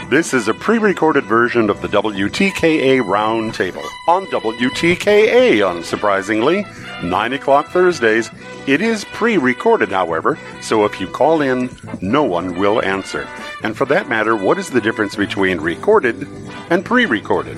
This is a pre-recorded version of the WTKA Roundtable on WTKA, unsurprisingly, 9 o'clock Thursdays. It is pre-recorded, however, so if you call in, no one will answer. And for that matter, what is the difference between recorded and pre-recorded?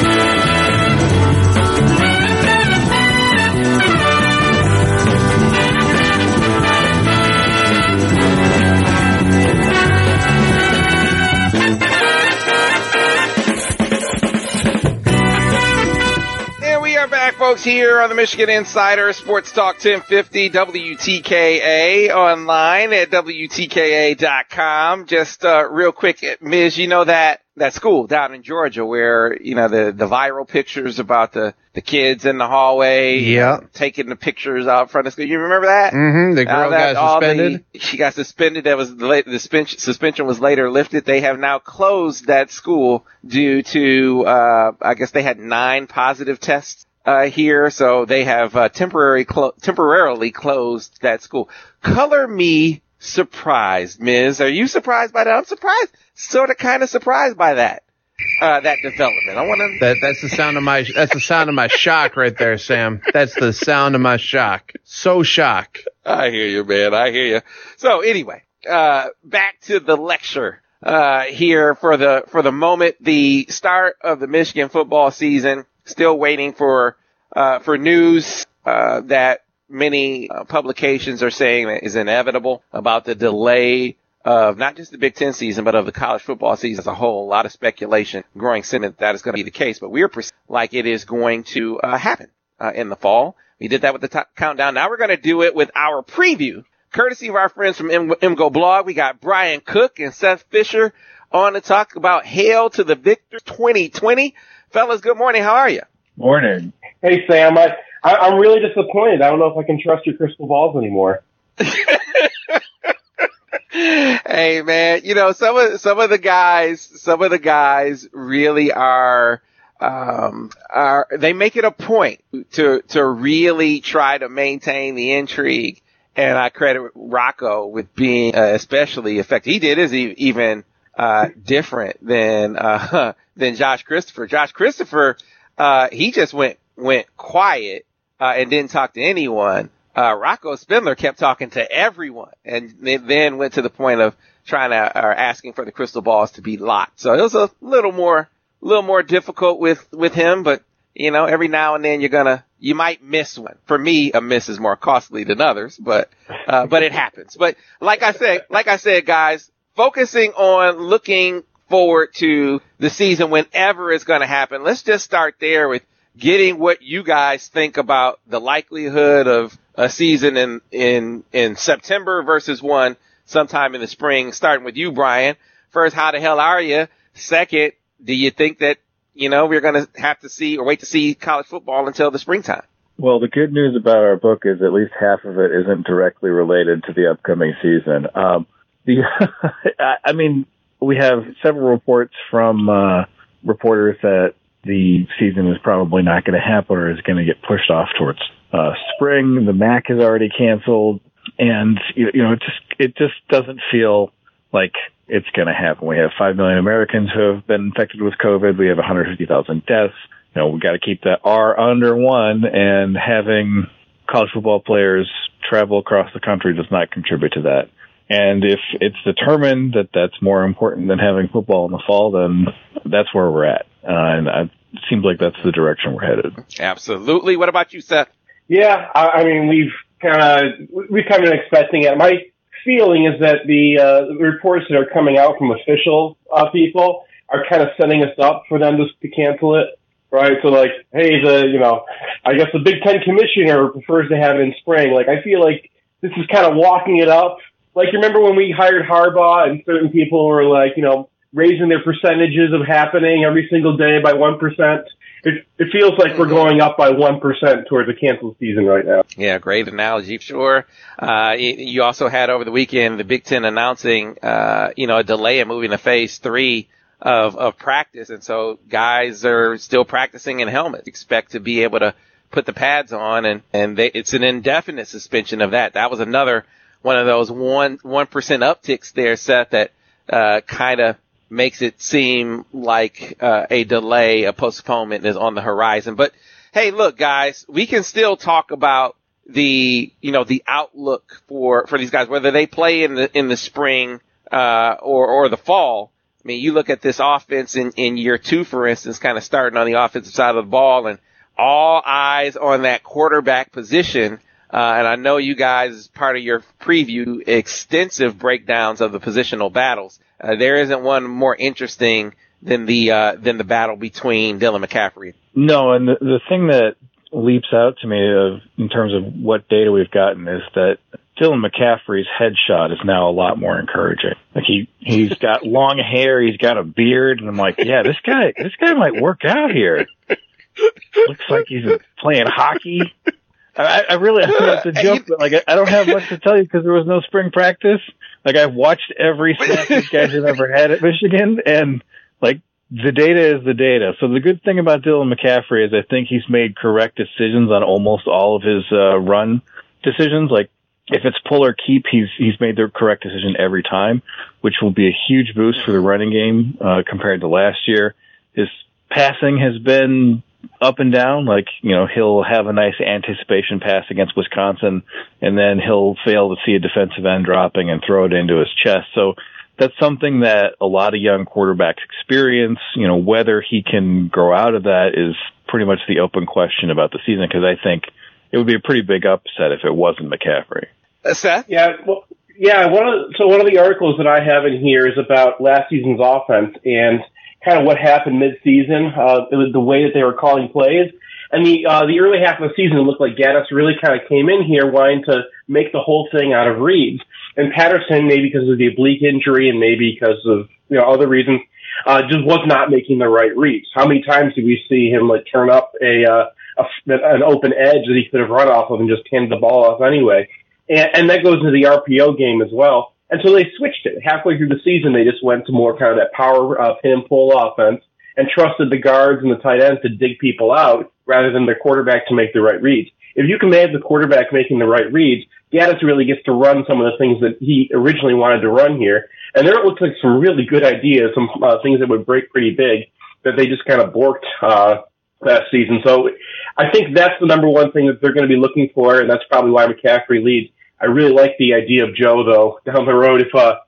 Folks, here on the Michigan Insider Sports Talk 1050 WTKA, online at WTKA.com. Just real quick, Ms., you know that school down in Georgia where, you know, the viral pictures about the kids in the hallway, taking the pictures out front of school. You remember that? Mm-hmm. The girl got suspended. She got suspended. The suspension was later lifted. They have now closed that school due to, I guess they had 9 positive tests here, so they have temporarily closed that school. Color me surprised, Ms. Are you surprised by that? I'm surprised, sort of, kind of surprised by that development. I want to. That's the sound of my shock right there, Sam. That's the sound of my shock. So shock. I hear you, man. I hear you. So anyway, back to the lecture. Here for the moment, the start of the Michigan football season. Still waiting for news that many publications are saying that is inevitable about the delay of not just the Big Ten season, but of the college football season as a whole. A lot of speculation, growing sentiment that is going to be the case, but we're like it is going to happen in the fall. We did that with the countdown. Now we're going to do it with our preview, courtesy of our friends from MGO Blog. We got Brian Cook and Seth Fisher on to talk about Hail to the Victor 2020. Fellas, good morning. How are you? Morning. Hey, Sam. I'm really disappointed. I don't know if I can trust your crystal balls anymore. Hey, man. You know, some of the guys really are they make it a point to really try to maintain the intrigue. And I credit Rocco with being especially effective. He did is even different than Josh Christopher. Josh Christopher, he just went quiet, and didn't talk to anyone. Rocco Spindler kept talking to everyone and then went to the point of asking for the crystal balls to be locked. So it was a little more difficult with him, but you know, every now and then you might miss one. For me, a miss is more costly than others, but it happens. But like I said, guys, focusing on looking forward to the season whenever it's going to happen. Let's just start there with getting what you guys think about the likelihood of a season in September versus one sometime in the spring, starting with you, Brian. First, how the hell are you? Second, do you think that, you know, we're going to have to see or wait to see college football until the springtime? Well, the good news about our book is at least half of it isn't directly related to the upcoming season. I mean, we have several reports from reporters that the season is probably not going to happen or is going to get pushed off towards spring. The MAC is already canceled, and you know, it just doesn't feel like it's going to happen. We have 5 million Americans who have been infected with COVID. We have 150,000 deaths. You know, we got to keep that R under 1, and having college football players travel across the country does not contribute to that. And if it's determined that that's more important than having football in the fall, then that's where we're at. And it seems like that's the direction we're headed. Absolutely. What about you, Seth? Yeah, I mean, we've kind of been expecting it. My feeling is that the reports that are coming out from official people are kind of setting us up for them to cancel it, right? So like, hey, I guess the Big Ten commissioner prefers to have it in spring. Like, I feel like this is kind of walking it up. Like, you remember when we hired Harbaugh and certain people were like, you know, raising their percentages of happening every single day by 1%? It feels like we're going up by 1% towards a canceled season right now. Yeah, great analogy. Sure. You also had over the weekend the Big Ten announcing, a delay in moving to phase 3 of practice. And so guys are still practicing in helmets, expect to be able to put the pads on, and it's an indefinite suspension of that. That was another one of those 1% upticks there, Seth, that kind of makes it seem like a delay, a postponement is on the horizon. But hey, look, guys, we can still talk about the outlook for these guys, whether they play in the spring or the fall. I mean, you look at this offense in year 2, for instance, kind of starting on the offensive side of the ball, and all eyes on that quarterback position. And I know you guys, as part of your preview, extensive breakdowns of the positional battles. There isn't one more interesting than the battle between Dylan McCaffrey. No, and the thing that leaps out to me in terms of what data we've gotten is that Dylan McCaffrey's headshot is now a lot more encouraging. Like he's got long hair, he's got a beard, and I'm like, yeah, this guy might work out here. Looks like he's playing hockey. I really, it's a joke, but like, I don't have much to tell you because there was no spring practice. Like, I've watched every snap these guys have ever had at Michigan, and like, the data is the data. So the good thing about Dylan McCaffrey is I think he's made correct decisions on almost all of his run decisions. Like, if it's pull or keep, he's made the correct decision every time, which will be a huge boost for the running game compared to last year. His passing has been up and down. Like, he'll have a nice anticipation pass against Wisconsin, and then he'll fail to see a defensive end dropping and throw it into his chest. So that's something that a lot of young quarterbacks experience. Whether he can grow out of that is pretty much the open question about the season, because I think it would be a pretty big upset if it wasn't McCaffrey. Seth? Yeah, well, one of the articles that I have in here is about last season's offense and kind of what happened mid-season, the way that they were calling plays. And the early half of the season, it looked like Gaddis really kind of came in here wanting to make the whole thing out of reads. And Patterson, maybe because of the oblique injury and maybe because of other reasons, just was not making the right reads. How many times did we see him like turn up an open edge that he could have run off of and just handed the ball off anyway? And that goes into the RPO game as well. And so they switched it. Halfway through the season, they just went to more kind of that power pin pull offense and trusted the guards and the tight ends to dig people out rather than the quarterback to make the right reads. If you can have the quarterback making the right reads, Gaddis really gets to run some of the things that he originally wanted to run here. And there it looks like some really good ideas, some things that would break pretty big that they just kind of borked last season. So I think that's the number one thing that they're going to be looking for, and that's probably why McCaffrey leads. I really like the idea of Joe, though, down the road,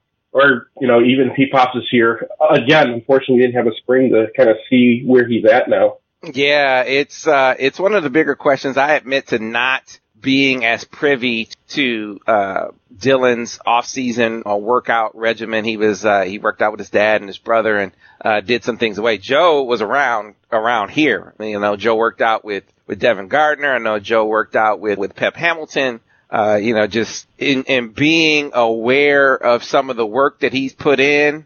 even if he pops this year. Again, unfortunately, he didn't have a spring to kind of see where he's at now. Yeah, it's one of the bigger questions. I admit to not being as privy to Dylan's off-season workout regimen. He worked out with his dad and his brother and did some things away. Joe was around here. Joe worked out with Devin Gardner. I know Joe worked out with Pep Hamilton. Just in being aware of some of the work that he's put in,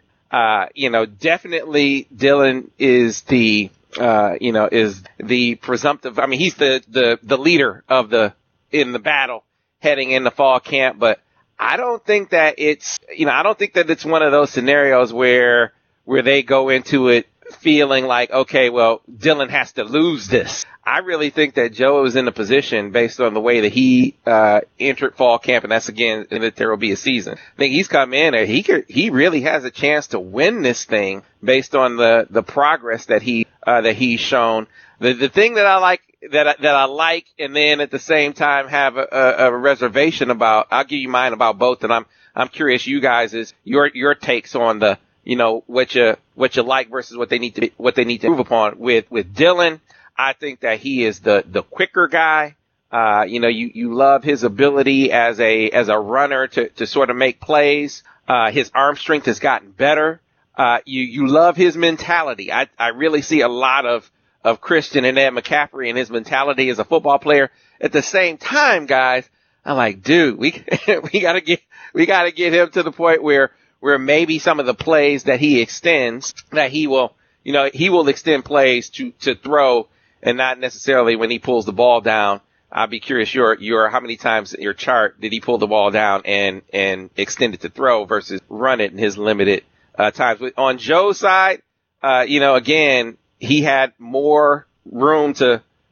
definitely Dylan is the presumptive. I mean, he's the leader in the battle heading into fall camp, but I don't think that it's one of those scenarios where they go into it feeling like, okay, well, Dylan has to lose this. I really think that Joe is in a position based on the way that he entered fall camp, and that's again that there will be a season. I think he's come in and he really has a chance to win this thing based on the progress that he's shown. The thing that I like, and then at the same time have a reservation about. I'll give you mine about both, and I'm curious you guys is your takes on the what you like versus what they need to improve upon with Dylan. I think that he is the quicker guy. You love his ability as a runner to sort of make plays. His arm strength has gotten better. You love his mentality. I really see a lot of Christian and Ed McCaffrey and his mentality as a football player. At the same time, guys, I'm like, dude, we gotta get him to the point where maybe some of the plays that he extends, that he will extend plays to throw, and not necessarily when he pulls the ball down. I'll be curious your how many times in your chart did he pull the ball down and extend it to throw versus run it in his limited times. On Joe's side, again, he had more room to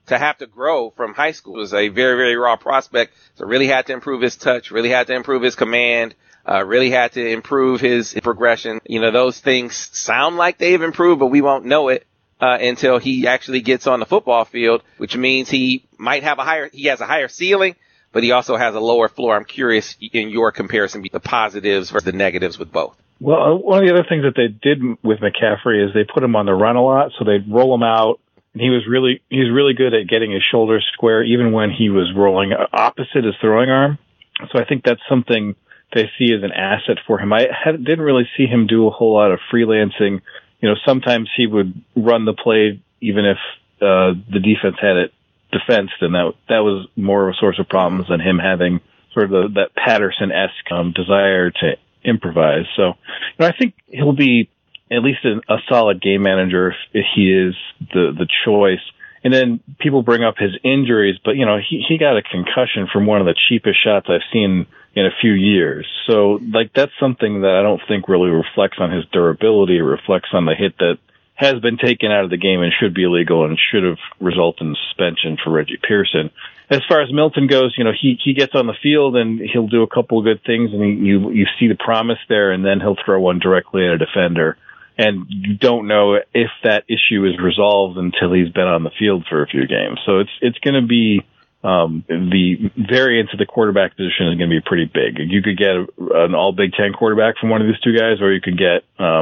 to have to grow from high school. He was a very, very raw prospect. So really had to improve his touch, really had to improve his command, really had to improve his progression. You know, those things sound like they've improved, but we won't know it until he actually gets on the football field, which means he has a higher ceiling, but he also has a lower floor. I'm curious in your comparison, the positives versus the negatives with both. Well, one of the other things that they did with McCaffrey is they put him on the run a lot, so they'd roll him out, and he was really good at getting his shoulders square, even when he was rolling opposite his throwing arm. So I think that's something they see as an asset for him. Didn't really see him do a whole lot of freelancing. You know, sometimes he would run the play even if the defense had it defensed, and that was more of a source of problems than him having sort of that Patterson-esque desire to improvise. So, you know, I think he'll be at least a solid game manager if he is the choice. And then people bring up his injuries, but you know, he got a concussion from one of the cheapest shots I've seen in a few years. So like that's something that I don't think really reflects on his durability. It reflects on the hit that has been taken out of the game and should be illegal and should have resulted in suspension for Reggie Pearson. As far as Milton goes, you know, he gets on the field and he'll do a couple of good things, and you see the promise there, and then he'll throw one directly at a defender. And you don't know if that issue is resolved until he's been on the field for a few games. So it's going to be the variance of the quarterback position is going to be pretty big. You could get an all Big Ten quarterback from one of these two guys, or you could get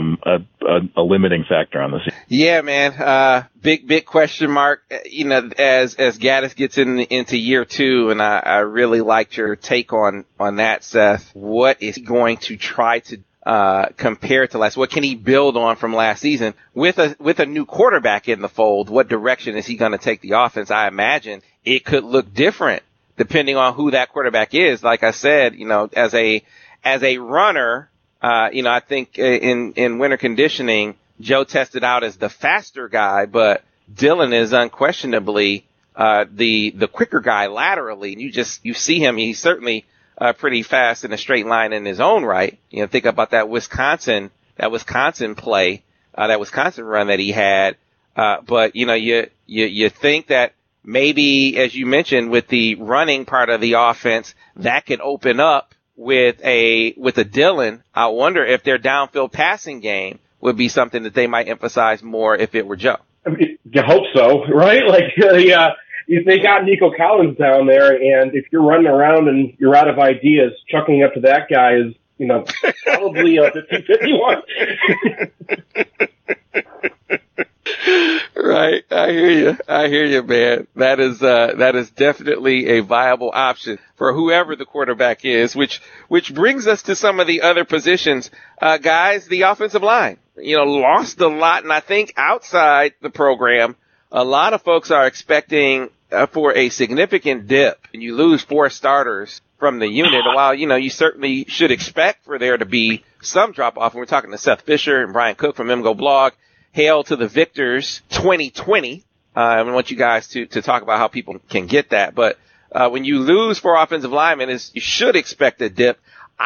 a limiting factor on the season. Yeah, man. Big question mark. You know, as Gaddis gets into year two, and I really liked your take on that, Seth. What is he going to try to compared to last? What can he build on from last season with a new quarterback in the fold? What direction is he going to take the offense? I imagine it could look different depending on who that quarterback is. Like I said, you know, as a runner, you know, I think in winter conditioning, Joe tested out as the faster guy, but Dylan is unquestionably the quicker guy laterally. You see him. He's certainly pretty fast in a straight line in his own right. You know, think about that Wisconsin play, that Wisconsin run that he had. But you know, you think that maybe, as you mentioned, with the running part of the offense, that could open up with a Dylan. I wonder if their downfield passing game would be something that they might emphasize more if it were Joe. I mean, you hope so, right? Like, they got Nico Collins down there, and if you're running around and you're out of ideas, chucking up to that guy is, you know, probably a 50-51. Right. I hear you, man. That is definitely a viable option for whoever the quarterback is, which brings us to some of the other positions. Guys, the offensive line, you know, lost a lot. And I think outside the program, a lot of folks are expecting for a significant dip, and you lose 4 starters from the unit. While, you know, you certainly should expect for there to be some drop off. And we're talking to Seth Fisher and Brian Cook from MGO Blog. Hail to the victors 2020. I want you guys to talk about how people can get that. But when you lose 4 offensive linemen, you should expect a dip.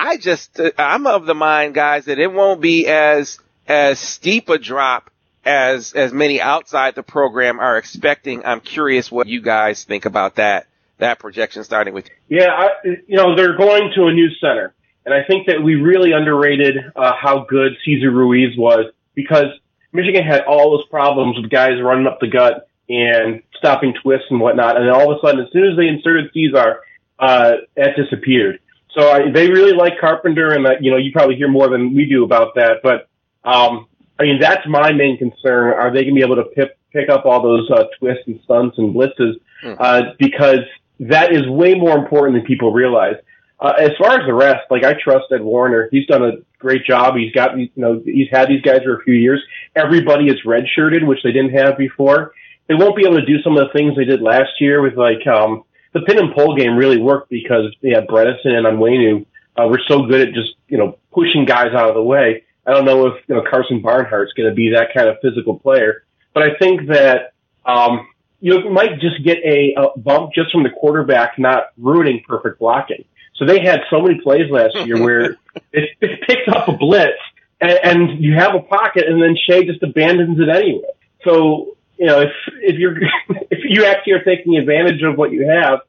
I'm of the mind, guys, that it won't be as steep a drop as many outside the program are expecting. I'm curious what you guys think about that projection, starting with you. Yeah, they're going to a new center. And I think that we really underrated how good Cesar Ruiz was, because Michigan had all those problems with guys running up the gut and stopping twists and whatnot. And then all of a sudden, as soon as they inserted Cesar, that disappeared. So they really like Carpenter, and you probably hear more than we do about that. But that's my main concern. Are they going to be able to pick up all those twists and stunts and blitzes? Because that is way more important than people realize. As far as the rest, I trust Ed Warner. He's done a great job. He's got, he's had these guys for a few years. Everybody is redshirted, which they didn't have before. They won't be able to do some of the things they did last year with the pin and pull game really worked because they had Bredesen and Onwenu were so good at just, pushing guys out of the way. I don't know if, Carson Barnhart's going to be that kind of physical player, but I think that, you might just get a bump just from the quarterback not ruining perfect blocking. So they had so many plays last year where it picked up a blitz and you have a pocket and then Shea just abandons it anyway. So if you actually are taking advantage of what you have,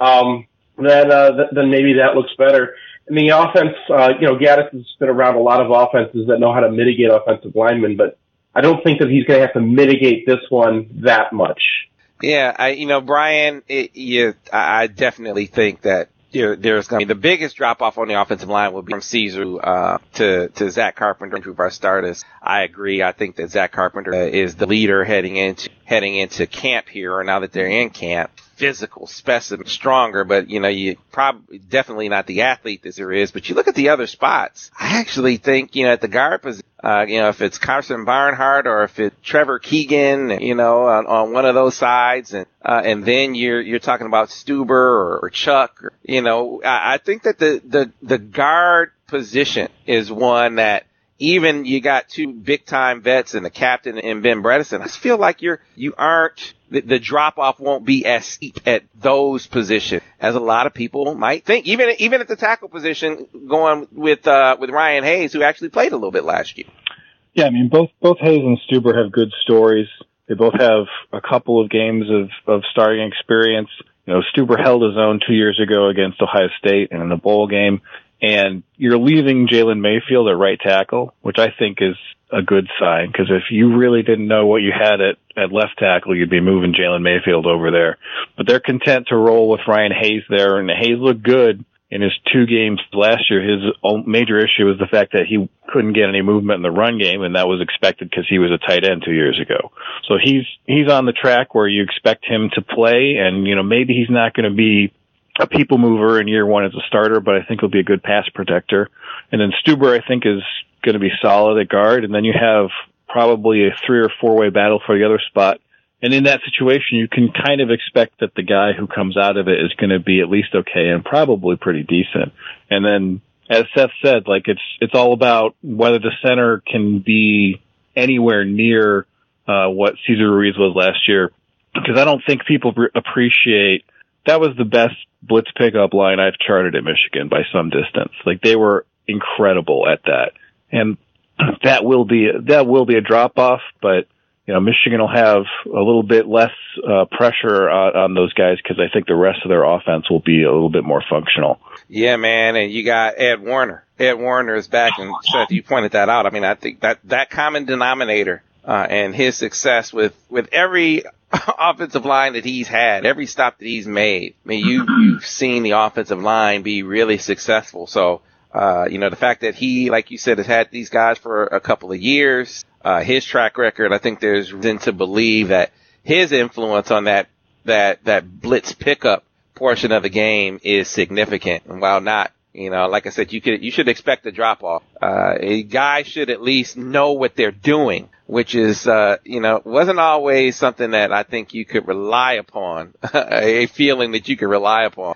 then maybe that looks better. And the offense, Gaddis has been around a lot of offenses that know how to mitigate offensive linemen, but I don't think that he's going to have to mitigate this one that much. Yeah, Brian, I definitely think that there's going to be the biggest drop off on the offensive line will be from Caesar to Zach Carpenter, two of our starters. I agree. I think that Zach Carpenter is the leader heading into camp here, or now that they're in camp. Physical specimen, stronger, but you probably definitely not the athlete that there is. But you look at the other spots. I actually think at the guard position, if it's Carson Barnhart or if it's Trevor Keegan, on one of those sides, and then you're talking about Stuber or Chuck, I think that the guard position is one that. Even you got two big time vets and the captain and Ben Bredesen. I just feel like the drop off won't be as steep at those positions as a lot of people might think. Even at the tackle position, going with Ryan Hayes, who actually played a little bit last year. Yeah, I mean both Hayes and Stuber have good stories. They both have a couple of games of starting experience. Stuber held his own 2 years ago against Ohio State and in the bowl game. And you're leaving Jalen Mayfield at right tackle, which I think is a good sign, because if you really didn't know what you had at left tackle, you'd be moving Jalen Mayfield over there. But they're content to roll with Ryan Hayes there, and Hayes looked good in his 2 games last year. His major issue was the fact that he couldn't get any movement in the run game, and that was expected because he was a tight end 2 years ago. So he's on the track where you expect him to play, and maybe he's not going to be a people mover in year one as a starter, but I think he'll be a good pass protector. And then Stuber, I think, is going to be solid at guard. And then you have probably a 3 or 4 way battle for the other spot. And in that situation, you can kind of expect that the guy who comes out of it is going to be at least okay and probably pretty decent. And then, as Seth said, it's all about whether the center can be anywhere near what Cesar Ruiz was last year. Because I don't think people appreciate that was the best blitz pickup line I've charted at Michigan by some distance. They were incredible at that. And that will be a drop off, but Michigan will have a little bit less pressure on those guys because I think the rest of their offense will be a little bit more functional. Yeah, man, and you got Ed Warner. Ed Warner is back, and Seth, you pointed that out. I mean, I think that common denominator and his success with every offensive line that he's had, every stop that he's made. I mean, you've seen the offensive line be really successful. So, the fact that he, like you said, has had these guys for a couple of years, his track record, I think there's reason to believe that his influence on that blitz pickup portion of the game is significant. And while not, like I said, you should expect a drop off. A guy should at least know what they're doing, which is, wasn't always something that I think you could rely upon, a feeling that you could rely upon,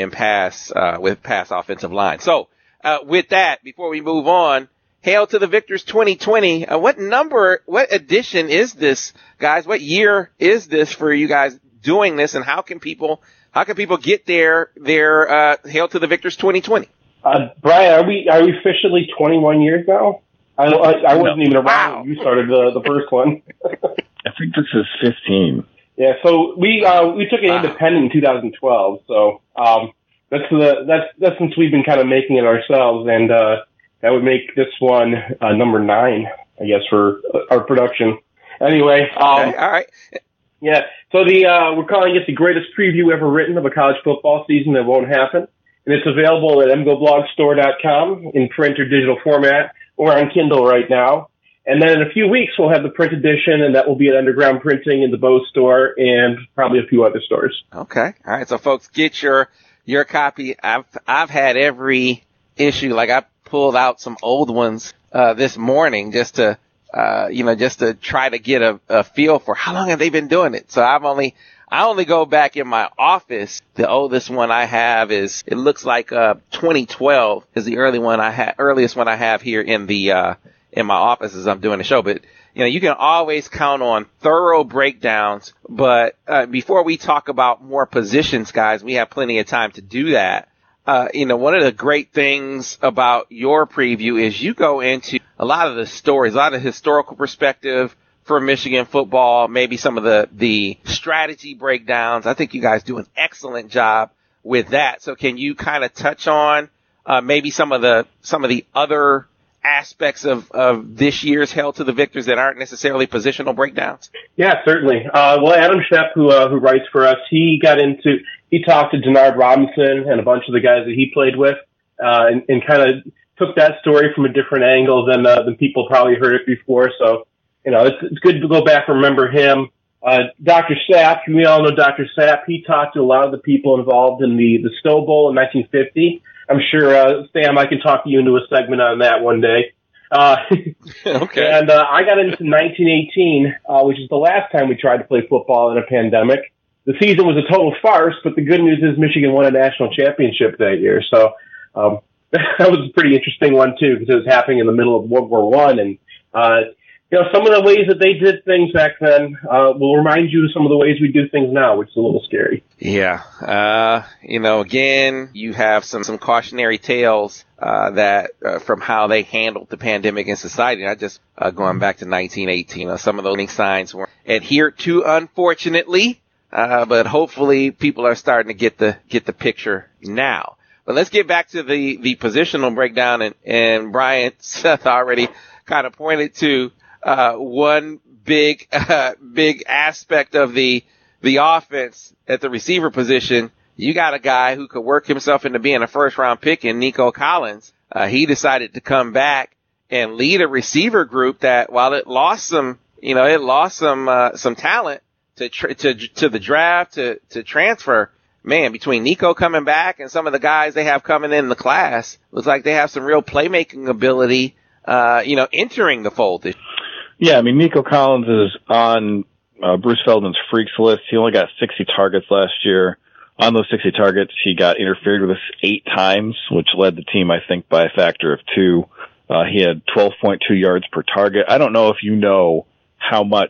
with pass offensive line. So, with that, before we move on, Hail to the Victors 2020. What edition is this, guys? What year is this for you guys doing this, and how can people get their Hail to the Victors 2020? Brian, are we officially 21 years now? I wasn't even around when you started the first one. I think this is 15. Yeah, so we took it independent in 2012. So that's since we've been kind of making it ourselves, and that would make this one number 9, I guess, for our production. Anyway, okay, all right. Yeah, so we're calling it the greatest preview ever written of a college football season that won't happen, and it's available at mgoblogstore.com in print or digital format, or on Kindle right now. And then in a few weeks, we'll have the print edition, and that will be at Underground Printing in the Bose store and probably a few other stores. Okay. All right. So folks, get your copy. I've had every issue. Like I pulled out some old ones, this morning just to try to get a feel for how long have they been doing it. So I only go back in my office. The oldest one I have it looks like 2012 is the earliest one I have here in my office as I'm doing the show. But you can always count on thorough breakdowns. But before we talk about more positions, guys, we have plenty of time to do that. One of the great things about your preview is you go into a lot of the stories, a lot of historical perspective for Michigan football, maybe some of the strategy breakdowns. I think you guys do an excellent job with that. So can you kind of touch on maybe some of the other aspects of this year's Hail to the Victors that aren't necessarily positional breakdowns? Yeah, certainly. Well, Adam Shep, who writes for us, he talked to Denard Robinson and a bunch of the guys that he played with, and kind of took that story from a different angle than people probably heard it before. So, it's good to go back and remember him. Dr. Sapp, we all know Dr. Sapp. He talked to a lot of the people involved in the Snow Bowl in 1950. I'm sure, Sam, I can talk you into a segment on that one day. Okay. And I got into 1918, which is the last time we tried to play football in a pandemic. The season was a total farce, but the good news is Michigan won a national championship that year. So that was a pretty interesting one, too, because it was happening in the middle of World War I. And, some of the ways that they did things back then will remind you of some of the ways we do things now, which is a little scary. Yeah. Again, you have some cautionary tales that from how they handled the pandemic in society. Not just going back to 1918. Some of those signs weren't adhered to, unfortunately, but hopefully people are starting to get the picture now. But let's get back to the positional breakdown, and Brian Seth already kind of pointed to one big aspect of the offense at the receiver position. You got a guy who could work himself into being a first round pick in Nico Collins. He decided to come back and lead a receiver group that, while it lost some talent to the draft, to transfer, man, between Nico coming back and some of the guys they have coming in the class, looks like they have some real playmaking ability, entering the fold. Yeah, I mean, Nico Collins is on Bruce Feldman's freaks list. He only got 60 targets last year. On those 60 targets, he got interfered with 8 times, which led the team, I think, by a factor of 2. He had 12.2 yards per target. I don't know if you know how much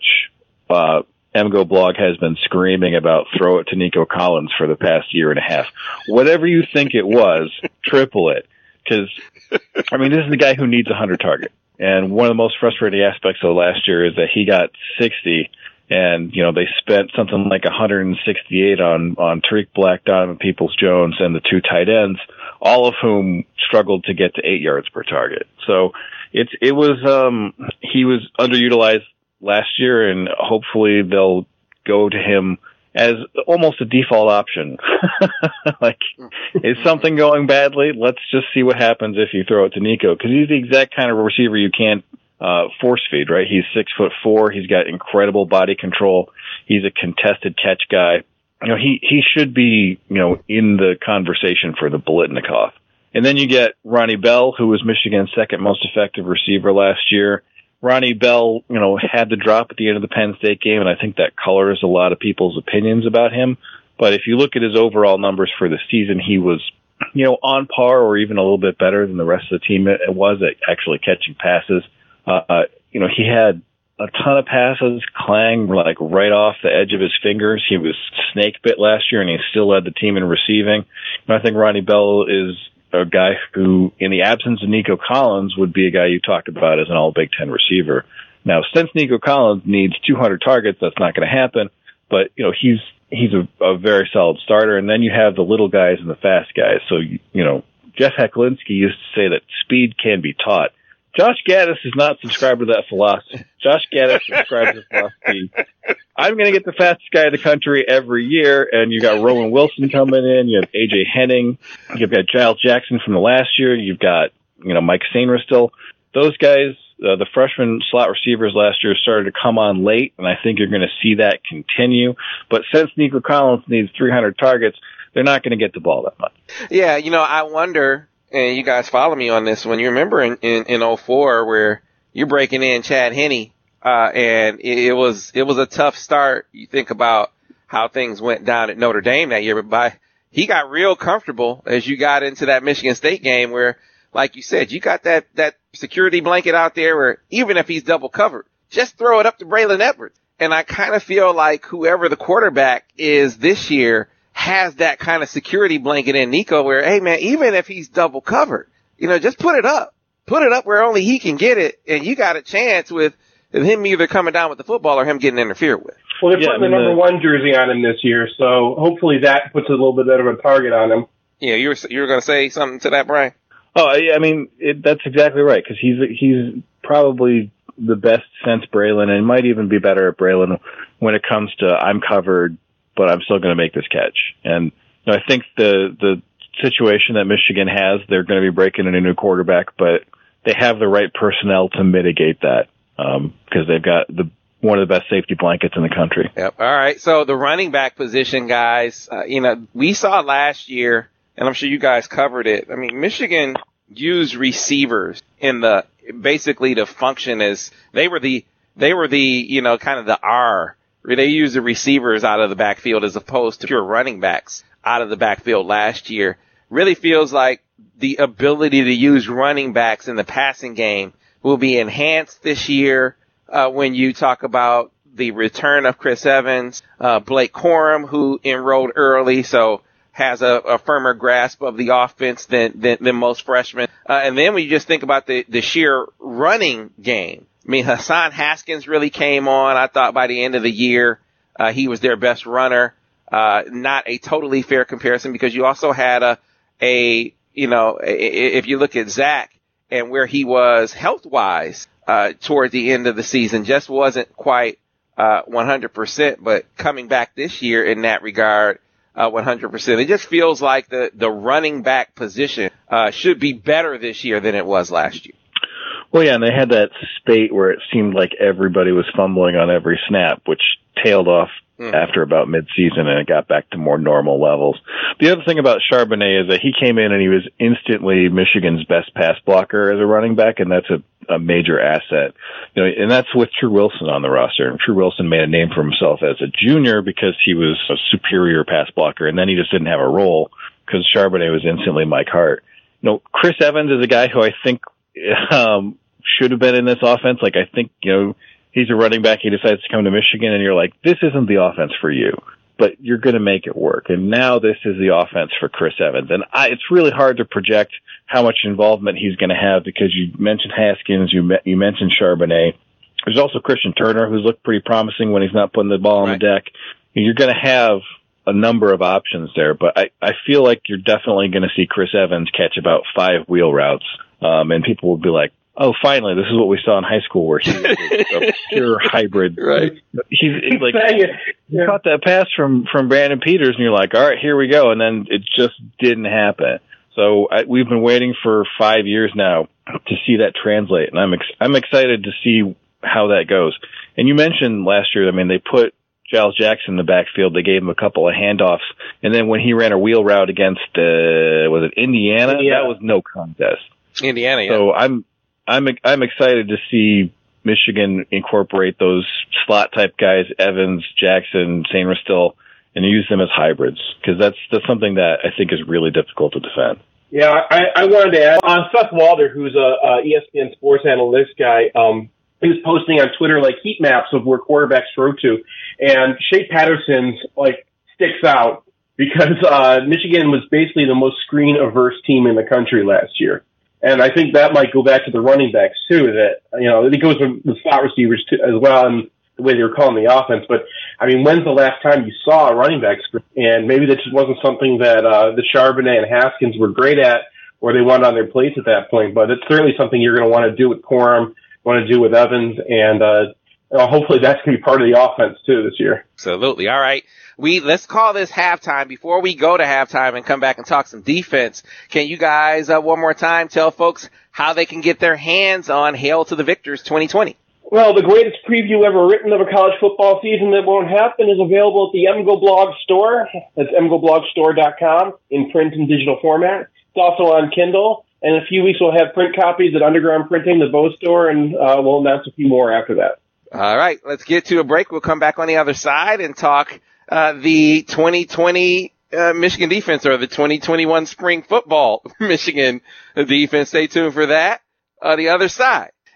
MGO Blog has been screaming about throw it to Nico Collins for the past year and a half. Whatever you think it was, triple it. Because, I mean, this is the guy who needs 100 targets. And one of the most frustrating aspects of last year is that he got 60, and, they spent something like 168 on Tariq Black, Donovan Peoples-Jones, and the 2 tight ends, all of whom struggled to get to 8 yards per target. So he was underutilized last year, and hopefully they'll go to him as almost a default option. Like, is something going badly? Let's just see what happens if you throw it to Nico, because he's the exact kind of receiver you can't force feed, right? He's 6'4". He's got incredible body control. He's a contested catch guy. He should be, in the conversation for the Biletnikoff. And then you get Ronnie Bell, who was Michigan's second most effective receiver last year. Ronnie Bell, had the drop at the end of the Penn State game, and I think that colors a lot of people's opinions about him. But if you look at his overall numbers for the season, he was, on par or even a little bit better than the rest of the team. It was at actually catching passes. He had a ton of passes clang like right off the edge of his fingers. He was snake bit last year, and he still led the team in receiving. And I think Ronnie Bell is a guy who, in the absence of Nico Collins, would be a guy you talked about as an all Big Ten receiver. Now, since Nico Collins needs 200 targets, that's not going to happen. But, he's a very solid starter. And then you have the little guys and the fast guys. So, Jeff Hecklinski used to say that speed can be taught. Josh Gaddis is not subscribed to that philosophy. Josh Gaddis subscribes to the philosophy. I'm going to get the fastest guy in the country every year, and you got Rowan Wilson coming in. You have A.J. Henning. You've got Giles Jackson from the last year. You've got, Mike Sainer still. Those guys, the freshman slot receivers last year started to come on late, and I think you're going to see that continue. But since Nico Collins needs 300 targets, they're not going to get the ball that much. Yeah, I wonder, and you guys follow me on this one, you remember in 04 where you're breaking in Chad Henne, and it was a tough start. You think about how things went down at Notre Dame that year, but he got real comfortable as you got into that Michigan State game where, like you said, you got that security blanket out there where even if he's double covered, just throw it up to Braylon Edwards. And I kind of feel like whoever the quarterback is this year has that kind of security blanket in Nico where, hey man, even if he's double covered, just put it up where only he can get it. And you got a chance with him either coming down with the football or him getting interfered with. Well, they're putting the number 1 jersey on him this year, so hopefully that puts a little bit better of a target on him. Yeah, you were going to say something to that, Brian? Oh, I mean, that's exactly right, because he's probably the best since Braylon, and might even be better at Braylon when it comes to I'm covered, but I'm still going to make this catch. And I think the situation that Michigan has, they're going to be breaking in a new quarterback, but they have the right personnel to mitigate that because they've got one of the best safety blankets in the country. Yep. All right. So the running back position, guys, we saw last year, and I'm sure you guys covered it. I mean, Michigan used receivers basically to function as they were the kind of the R. They used the receivers out of the backfield as opposed to pure running backs out of the backfield last year. Really feels like the ability to use running backs in the passing game will be enhanced this year when you talk about the return of Chris Evans, Blake Corum, who enrolled early, so has a firmer grasp of the offense than most freshmen. And then when you just think about the sheer running game, I mean, Hassan Haskins really came on. I thought by the end of the year, he was their best runner. Not a totally fair comparison because you also had if you look at Zach and where he was health-wise, toward the end of the season, just wasn't quite, 100%, but coming back this year in that regard, 100%. It just feels like the running back position, should be better this year than it was last year. Well, yeah, and they had that spate where it seemed like everybody was fumbling on every snap, which tailed off after about midseason, and it got back to more normal levels. The other thing about Charbonnet is that he came in and he was instantly Michigan's best pass blocker as a running back, and that's a major asset. And that's with True Wilson on the roster. And True Wilson made a name for himself as a junior because he was a superior pass blocker, and then he just didn't have a role because Charbonnet was instantly Mike Hart. Chris Evans is a guy who I think should have been in this offense. Like, I think, he's a running back. He decides to come to Michigan, and you're like, this isn't the offense for you, but you're going to make it work. And now this is the offense for Chris Evans. And it's really hard to project how much involvement he's going to have because you mentioned Haskins, you mentioned Charbonnet. There's also Christian Turner, who's looked pretty promising when he's not putting the ball on the deck. You're going to have a number of options there, but I feel like you're definitely going to see Chris Evans catch about 5 wheel routes. And people will be like, oh, finally, this is what we saw in high school where he was a pure hybrid. Right. He's like, you caught that pass from Brandon Peters and you're like, all right, here we go. And then it just didn't happen. So we've been waiting for 5 years now to see that translate. And I'm excited to see how that goes. And you mentioned last year, they put Giles Jackson in the backfield. They gave him a couple of handoffs. And then when he ran a wheel route against, was it Indiana? That was no contest. Indiana, yeah. So I'm excited to see Michigan incorporate those slot type guys, Evans, Jackson, Sainristil, and use them as hybrids because that's something that I think is really difficult to defend. Yeah, I wanted to add on Seth Walder, who's a ESPN sports analytics guy. He was posting on Twitter heat maps of where quarterbacks throw to, and Shea Patterson's sticks out because Michigan was basically the most screen averse team in the country last year. And I think that might go back to the running backs too, that, it goes with the slot receivers too, as well, and the way they were calling the offense. But when's the last time you saw a running back screen? And maybe that just wasn't something that, the Charbonnet and Haskins were great at, or they wanted on their plates at that point. But it's certainly something you're going to want to do with Corum, want to do with Evans, and, hopefully that's going to be part of the offense too this year. Absolutely. All right. Let's call this halftime. Before we go to halftime and come back and talk some defense, can you guys, one more time, tell folks how they can get their hands on Hail to the Victors 2020? Well, the greatest preview ever written of a college football season that won't happen is available at the MGO Blog Store. That's mgoblogstore.com in print and digital format. It's also on Kindle. And in a few weeks, we'll have print copies at Underground Printing, the Bow Store, and we'll announce a few more after that. All right, let's get to a break. We'll come back on the other side and talk the 2020 Michigan defense, or the 2021 spring football Michigan defense. Stay tuned for that on the other side.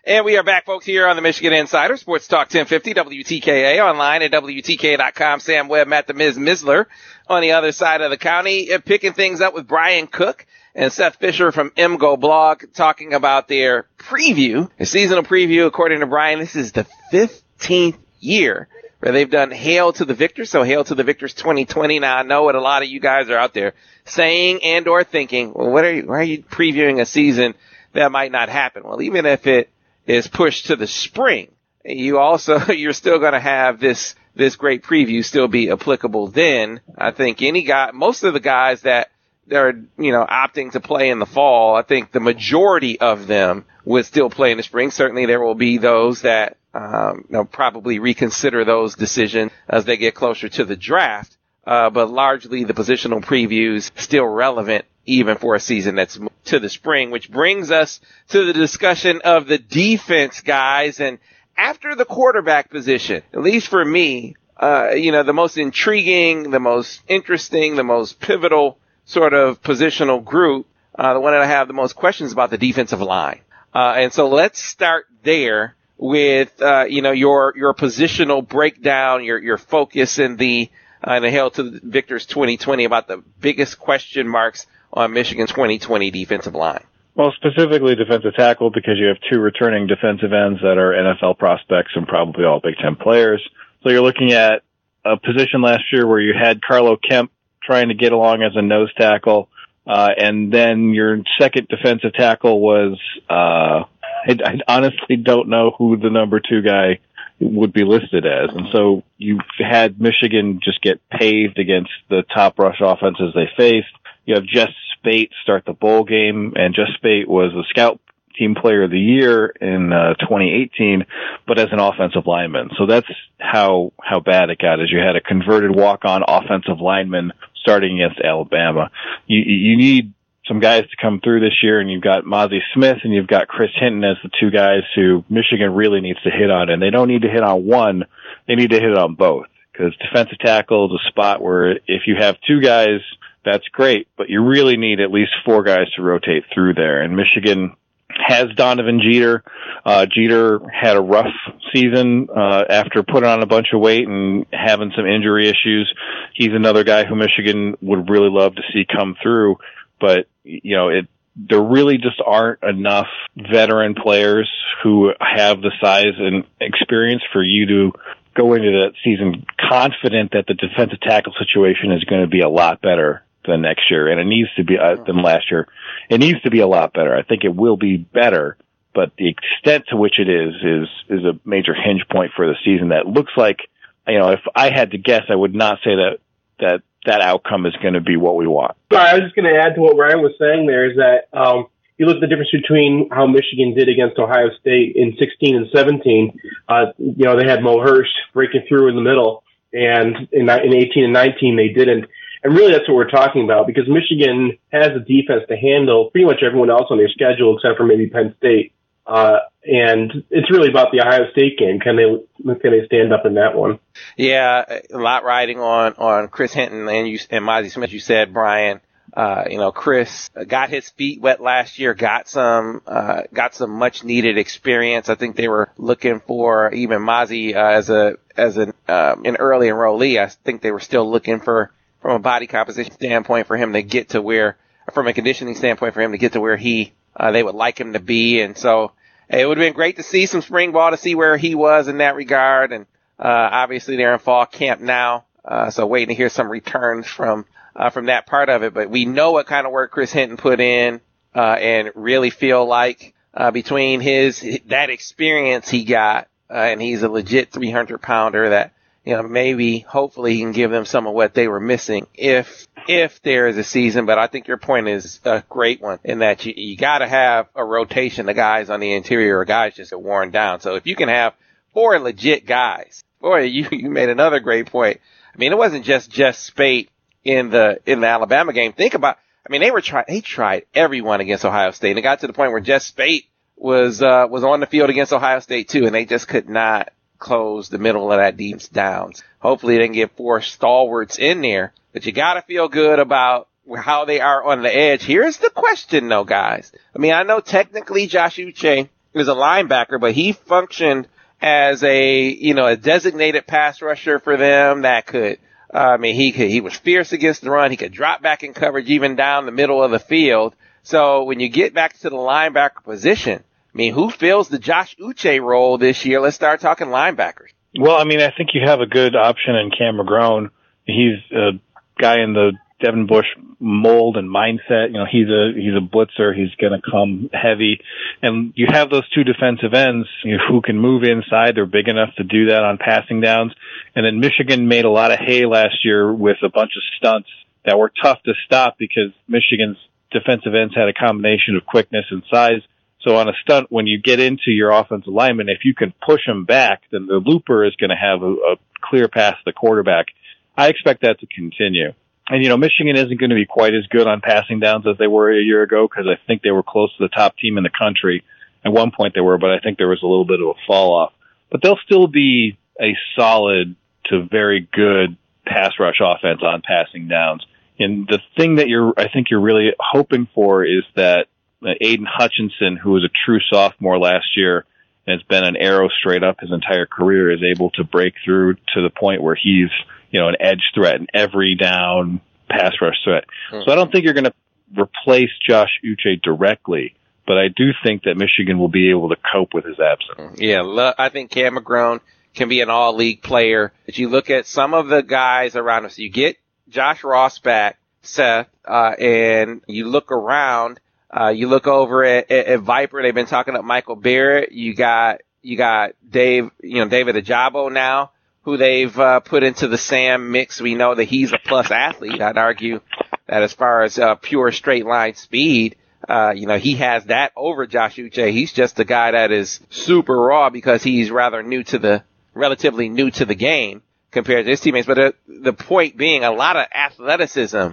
And we are back, folks, here on the Michigan Insider, Sports Talk 1050, WTKA, online at WTKA.com. Sam Webb, Matt the Miz Mizler on the other side of the county, picking things up with Brian Cook and Seth Fisher from MGO Blog, talking about their preview, a seasonal preview. According to Brian, this is the 15th year where they've done Hail to the Victors. So Hail to the Victors 2020. Now, I know what a lot of you guys are out there saying and or thinking, well, why are you previewing a season that might not happen? Well, even if it is pushed to the spring, you're still going to have this great preview still be applicable then. I think most of the guys that are, opting to play in the fall, I think the majority of them would still play in the spring. Certainly there will be those that, probably reconsider those decisions as they get closer to the draft. But largely the positional previews still relevant even for a season that's to the spring, which brings us to the discussion of the defense, guys. And after the quarterback position, at least for me, the most intriguing, the most interesting, the most pivotal sort of positional group, the one that I have the most questions about, the defensive line. And so let's start there with, your positional breakdown, your focus in the Hail to the Victors 2020 about the biggest question marks on Michigan's 2020 defensive line. Well, specifically defensive tackle, because you have two returning defensive ends that are NFL prospects and probably all Big Ten players. So you're looking at a position last year where you had Carlo Kemp trying to get along as a nose tackle, and then your second defensive tackle was, I honestly don't know who the number 2 guy would be listed as. And so you had Michigan just get paved against the top rush offenses they faced. You have Jess Spate start the bowl game, and Jess Spate was the scout team player of the year in 2018, but as an offensive lineman. So that's how bad it got, is you had a converted walk-on offensive lineman starting against Alabama. You need some guys to come through this year, and you've got Mozzie Smith and you've got Chris Hinton as the 2 guys who Michigan really needs to hit on. And they don't need to hit on one, they need to hit on both, because defensive tackle is a spot where if you have 2 guys, that's great, but you really need at least 4 guys to rotate through there. And Michigan has Donovan Jeter. Jeter had a rough season after putting on a bunch of weight and having some injury issues. He's another guy who Michigan would really love to see come through, but there really just aren't enough veteran players who have the size and experience for you to go into that season confident that the defensive tackle situation is going to be a lot better than next year, and it needs to be than last year. It needs to be a lot better. I think it will be better, but the extent to which it is a major hinge point for the season. That looks like, if I had to guess, I would not say that outcome is going to be what we want. I was just going to add to what Ryan was saying there, is that you look at the difference between how Michigan did against Ohio State in 16 and 17. They had Mo Hurst breaking through in the middle, and in 18 and 19 they didn't. And really that's what we're talking about, because Michigan has a defense to handle pretty much everyone else on their schedule except for maybe Penn State. And it's really about the Ohio State game. Can they stand up in that one? Yeah, a lot riding on Chris Hinton and Mozzie Smith. You said, Brian. Chris got his feet wet last year, got some much needed experience. I think they were looking for, even Mozzie, as an early enrollee. I think they were still looking for, from a body composition standpoint, for him to get to where, from a conditioning standpoint, for him to get to where they would like him to be. And so it would have been great to see some spring ball, to see where he was in that regard. And, obviously they're in fall camp now. So waiting to hear some returns from that part of it. But we know what kind of work Chris Hinton put in, and really feel like, between that experience he got, and he's a legit 300-pounder that, maybe, hopefully he can give them some of what they were missing if there is a season. But I think your point is a great one, in that you gotta have a rotation of guys on the interior, or guys just get worn down. So if you can have 4 legit guys, boy, you made another great point. I mean, it wasn't just Spate in the Alabama game. Think about, they tried everyone against Ohio State, and it got to the point where Jess Spate was on the field against Ohio State too, and they just could not close the middle of that defense down. Hopefully they can get 4 stalwarts in there, but you gotta feel good about how they are on the edge. Here's the question though, guys. I know technically Josh Uche linebacker, but he functioned as a designated pass rusher for them that could, he was fierce against the run. He could drop back in coverage even down the middle of the field. So when you get back to the linebacker position, who fills the Josh Uche role this year? Let's start talking linebackers. Well, I think you have a good option in Cam McGrone. He's a guy in the Devin Bush mold and mindset. He's a blitzer. He's going to come heavy. And you have those two defensive ends who can move inside. They're big enough to do that on passing downs. And then Michigan made a lot of hay last year with a bunch of stunts that were tough to stop because Michigan's defensive ends had a combination of quickness and size. So on a stunt, when you get into your offensive lineman, if you can push them back, then the looper is going to have a clear pass to the quarterback. I expect that to continue. And, Michigan isn't going to be quite as good on passing downs as they were a year ago because I think they were close to the top team in the country. At one point they were, but I think there was a little bit of a fall off. But they'll still be a solid to very good pass rush offense on passing downs. And the thing that I think you're really hoping for is that Aiden Hutchinson, who was a true sophomore last year and has been an arrow straight up his entire career, is able to break through to the point where he's, an edge threat and every down pass rush threat. So I don't think you're going to replace Josh Uche directly, but I do think that Michigan will be able to cope with his absence. Yeah, I think Cam McGrone can be an all-league player. If you look at some of the guys around us, you get Josh Ross back, Seth, and you look around, you look over at Viper, they've been talking up Michael Barrett. You got David Ajabo now, who they've put into the Sam mix. We know that he's a plus athlete. I'd argue that as far as pure straight line speed, he has that over Josh Uche. He's just a guy that is super raw because he's relatively new to the game compared to his teammates. But the point being, a lot of athleticism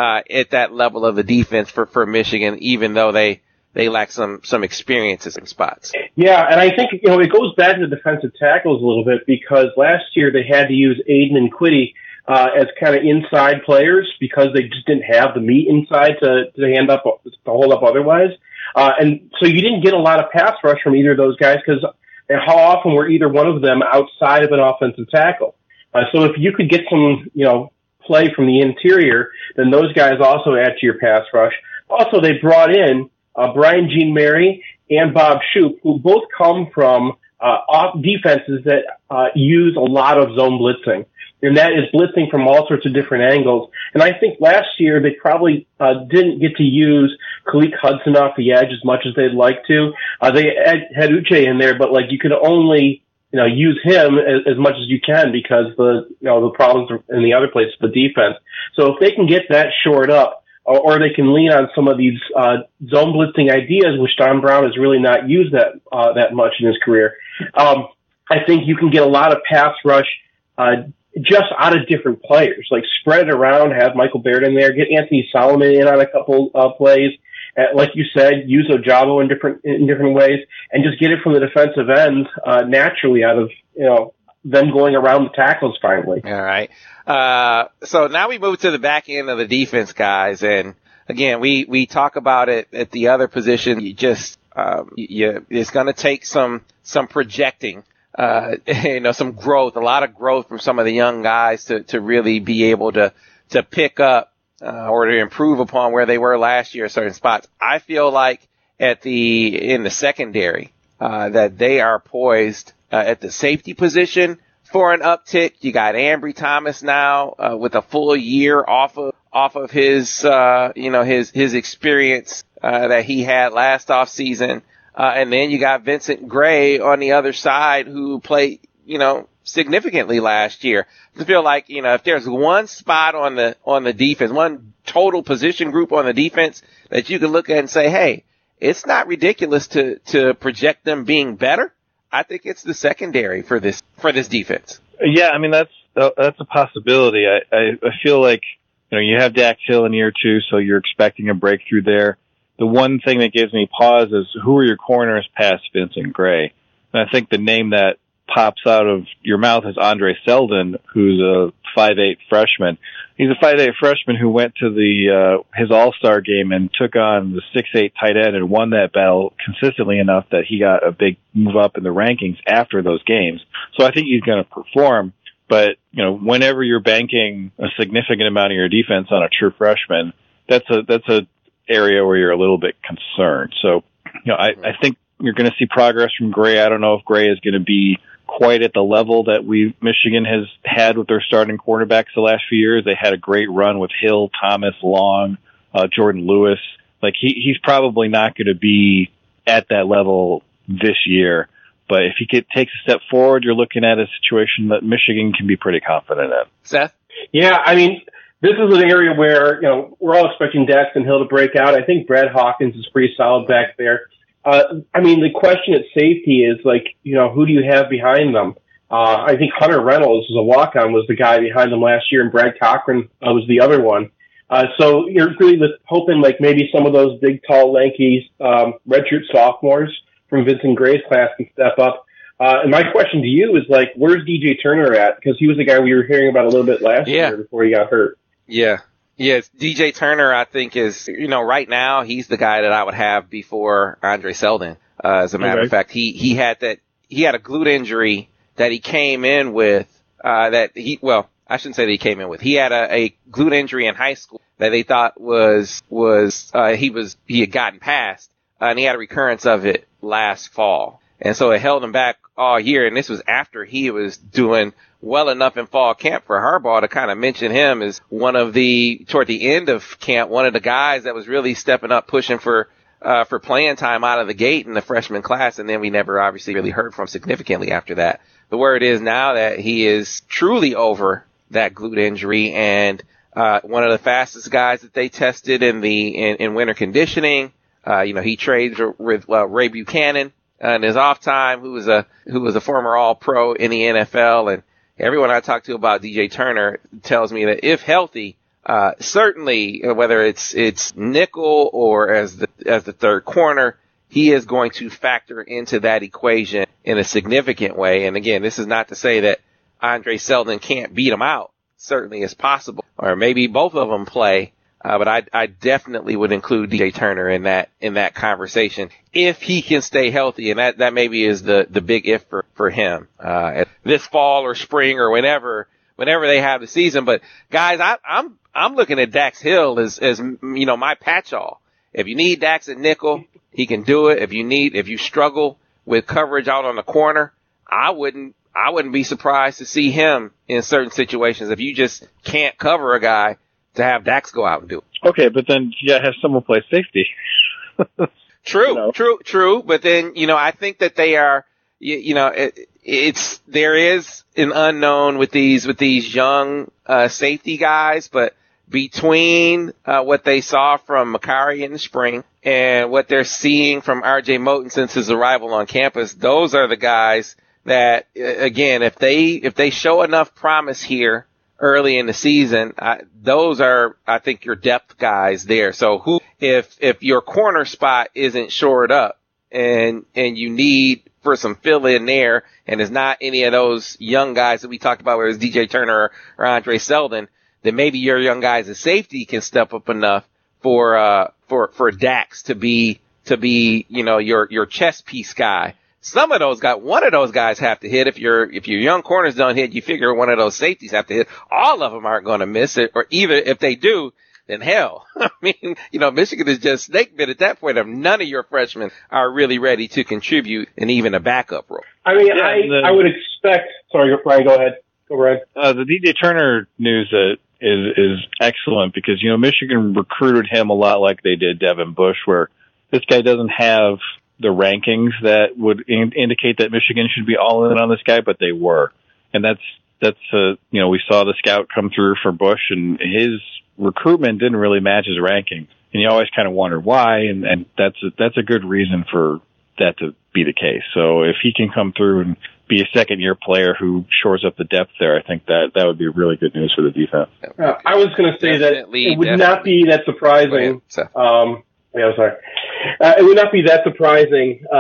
at that level of the defense for Michigan, even though they lack some experience in some spots. Yeah, and I think, it goes back to the defensive tackles a little bit because last year they had to use Aiden and Quiddy as kind of inside players because they just didn't have the meat inside to hold up otherwise. And so you didn't get a lot of pass rush from either of those guys because how often were either one of them outside of an offensive tackle? So if you could get some, play from the interior, then those guys also add to your pass rush. Also, they brought in Brian Jean-Mary and Bob Shoop, who both come from defenses that use a lot of zone blitzing. And that is blitzing from all sorts of different angles. And I think last year they probably didn't get to use Khaleke Hudson off the edge as much as they'd like to. They had Uche in there, but you could only use him as much as you can because the problems in the other places, the defense. So if they can get that shored up, or they can lean on some of these zone blitzing ideas, which Don Brown has really not used that much in his career. I think you can get a lot of pass rush just out of different players. Spread it around, have Michael Barrett in there, get Anthony Solomon in on a couple plays. Like you said, use Ojabo in different ways, and just get it from the defensive ends naturally out of them going around the tackles finally. All right. So now we move to the back end of the defense, guys. And again, we talk about it at the other position. You just, it's going to take some projecting, some growth, a lot of growth from some of the young guys to really be able to pick up, or to improve upon where they were last year at certain spots. I feel like in the secondary, that they are poised, at the safety position for an uptick. You got Ambry Thomas now, with a full year off of his, his experience, that he had last off season. And then you got Vincent Gray on the other side who played, significantly last year. I feel like, if there's one spot on the defense, one total position group on the defense that you can look at and say, hey, it's not ridiculous to project them being better, I think it's the secondary for this defense. Yeah, that's a possibility. I feel like, you have Dax Hill in year 2, so you're expecting a breakthrough there. The one thing that gives me pause is who are your corners past Vincent Gray? And I think the name that pops out of your mouth is Andre Selden, who's a 5'8" freshman. He's a 5'8" freshman who went to his All-Star game and took on the 6'8" tight end and won that battle consistently enough that he got a big move up in the rankings after those games. So I think he's going to perform. But, whenever you're banking a significant amount of your defense on a true freshman, that's a area where you're a little bit concerned. So, I think you're going to see progress from Gray. I don't know if Gray is going to be quite at the level that Michigan has had with their starting quarterbacks the last few years. They had a great run with Hill, Thomas, Long, Jordan Lewis. Like he's probably not going to be at that level this year. But if he takes a step forward, you're looking at a situation that Michigan can be pretty confident in. Seth? Yeah, I mean, this is an area where, we're all expecting Daxton Hill to break out. I think Brad Hawkins is pretty solid back there. The question at safety is who do you have behind them? I think Hunter Reynolds, as a walk-on, was the guy behind them last year, and Brad Cochran was the other one. So you're really hoping maybe some of those big, tall, lanky, redshirt sophomores from Vincent Gray's class can step up. And my question to you is where's DJ Turner at? Because he was the guy we were hearing about a little bit last year before he got hurt. Yeah. Yes, DJ Turner, I think is, right now he's the guy that I would have before Andre Selden. As a matter of fact, he had a glute injury that he came in with, I shouldn't say that he came in with. He had a glute injury in high school that they thought he had gotten past, and he had a recurrence of it last fall. And so it held him back all year, and this was after he was doing well enough in fall camp for Harbaugh to kind of mention him as toward the end of camp, one of the guys that was really stepping up, pushing for playing time out of the gate in the freshman class. And then we never obviously really heard from significantly after that. The word is now that he is truly over that glute injury, and one of the fastest guys that they tested in winter conditioning. He trades with Ray Buchanan in his off time, who was a former All-Pro in the NFL. And everyone I talk to about DJ Turner tells me that if healthy, certainly whether it's nickel or as the third corner, he is going to factor into that equation in a significant way. And again, this is not to say that Andre Selden can't beat him out. Certainly is possible, or maybe both of them play. But I definitely would include DJ Turner in that conversation if he can stay healthy. And that maybe is the big if for him, this fall or spring or whenever they have the season. But guys, I'm looking at Dax Hill as my patch-all. If you need Dax at nickel, he can do it. If you struggle with coverage out on the corner, I wouldn't be surprised to see him in certain situations. If you just can't cover a guy, to have Dax go out and do it. Okay, but then you gotta have someone play safety. True. But then, I think that they are, there is an unknown with these young, safety guys, but between, what they saw from Makari in the spring and what they're seeing from RJ Moten since his arrival on campus, those are the guys that, again, if they show enough promise here early in the season, those are, I think, your depth guys there. So if your corner spot isn't shored up and you need for some fill in there, and it's not any of those young guys that we talked about, whether it's DJ Turner or Andre Selden, then maybe your young guys at safety can step up enough for Dax to be, your chess piece guy. One of those guys have to hit. If your young corners don't hit, you figure one of those safeties have to hit. All of them aren't going to miss it, or even if they do, then hell. I mean, Michigan is just snake bit at that point if none of your freshmen are really ready to contribute in even a backup role. I mean, I would expect, sorry, Ryan, go ahead. Go, Ryan. The DJ Turner news is excellent because, Michigan recruited him a lot like they did Devin Bush, where this guy doesn't have the rankings that would indicate that Michigan should be all in on this guy, but they were. And that's we saw the scout come through for Bush, and his recruitment didn't really match his ranking. And you always kind of wonder why, and that's a good reason for that to be the case. So if he can come through and be a second-year player who shores up the depth there, I think that would be really good news for the defense. I was going to say that it would not be that surprising. It would not be that surprising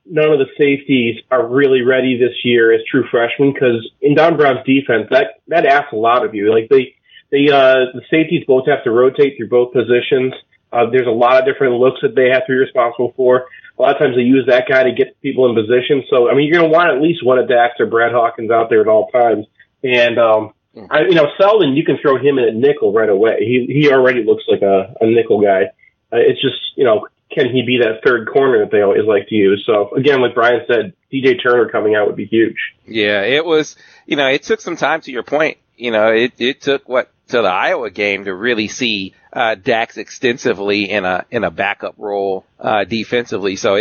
none of the safeties are really ready this year as true freshmen, because in Don Brown's defense, that asks a lot of you. Like the safeties both have to rotate through both positions. There's a lot of different looks that they have to be responsible for. A lot of times they use that guy to get people in position. So, I mean, you're going to want at least one of Dax or Brad Hawkins out there at all times. And, Selden, you can throw him in at nickel right away. He already looks like a nickel guy. It's just, can he be that third corner that they always like to use? So, again, like Brian said, DJ Turner coming out would be huge. Yeah, it was, it took some time, to your point. It took to the Iowa game to really see Dax extensively in a backup role defensively. So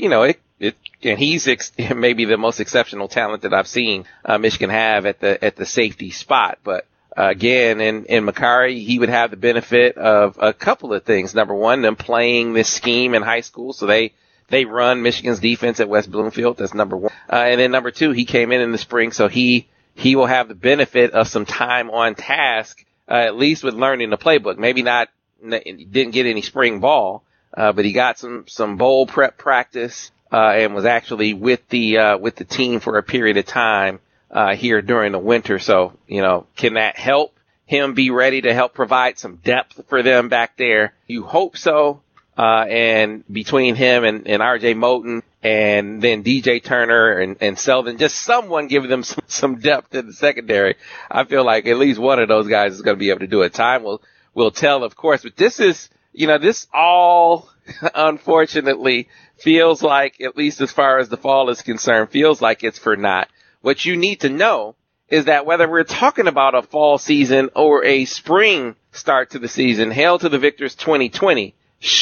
and he's maybe the most exceptional talent that I've seen Michigan have at the safety spot. But again, in Makari, he would have the benefit of a couple of things. Number one, them playing this scheme in high school, so they run Michigan's defense at West Bloomfield. That's number one. And then number two, he came in the spring, so he will have the benefit of some time on task, at least with learning the playbook. Maybe didn't get any spring ball, but he got some bowl prep practice, and was actually with the team for a period of time, here during the winter. So, can that help him be ready to help provide some depth for them back there? You hope so. And between him and RJ Moten and then DJ Turner and Selden, just someone giving them some depth in the secondary, I feel like at least one of those guys is going to be able to do it. Time will tell, of course, but this is, this all unfortunately feels like, at least as far as the fall is concerned, feels like it's for naught. What you need to know is that whether we're talking about a fall season or a spring start to the season, Hail to the Victors 2020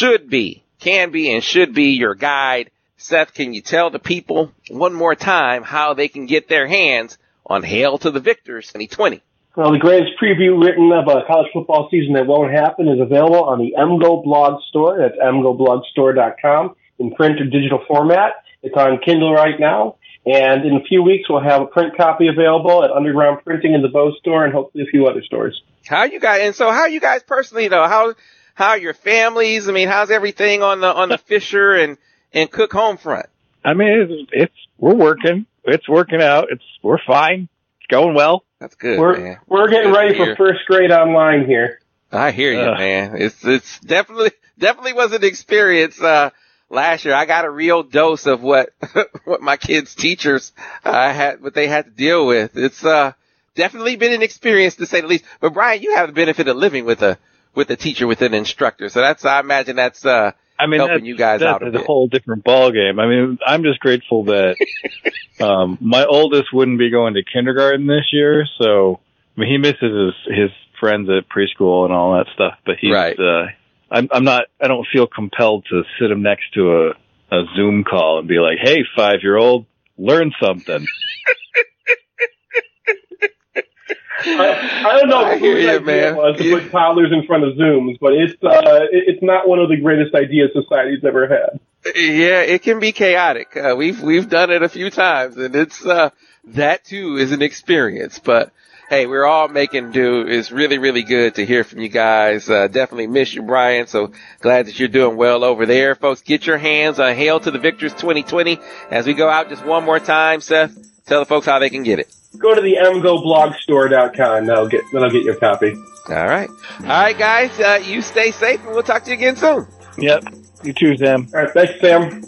can be, and should be your guide. Seth, can you tell the people one more time how they can get their hands on Hail to the Victors 2020? Well, the greatest preview written of a college football season that won't happen is available on the MGO blog store. That's mgoblogstore.com in print or digital format. It's on Kindle right now. And in a few weeks, we'll have a print copy available at Underground Printing in the Bow store and hopefully a few other stores. How you guys personally, though, how are your families? I mean, how's everything on the Fisher and Cook home front? I mean, we're working. It's working out. We're fine. It's going well. That's good, man. We're getting ready for first grade online here. I hear you, man. It's definitely was an experience, last year. I got a real dose of what my kids' teachers, what they had to deal with. It's, definitely been an experience to say the least. But Brian, you have the benefit of living with a teacher, with an instructor. So I imagine that's, helping you guys out a bit. That's a whole different ball game. I mean, I'm just grateful that, my oldest wouldn't be going to kindergarten this year. So, I mean, he misses his friends at preschool and all that stuff, but he's, right. I don't feel compelled to sit him next to a Zoom call and be like, hey, 5-year-old, learn something. I don't know whose idea it was to put toddlers in front of Zooms, but it's not one of the greatest ideas society's ever had. Yeah, it can be chaotic. We've done it a few times, and it's that too is an experience. But hey, we're all making do. It's really, really good to hear from you guys. Definitely miss you, Brian. So glad that you're doing well over there. Folks, get your hands on Hail to the Victors 2020. As we go out just one more time, Seth, tell the folks how they can get it. Go to the mgoblogstore.com. That'll get your copy. All right, guys. You stay safe, and we'll talk to you again soon. Yep. You too, Sam. All right. Thanks, Sam.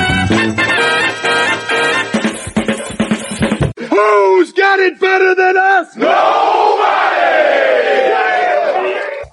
Who's got it better than us?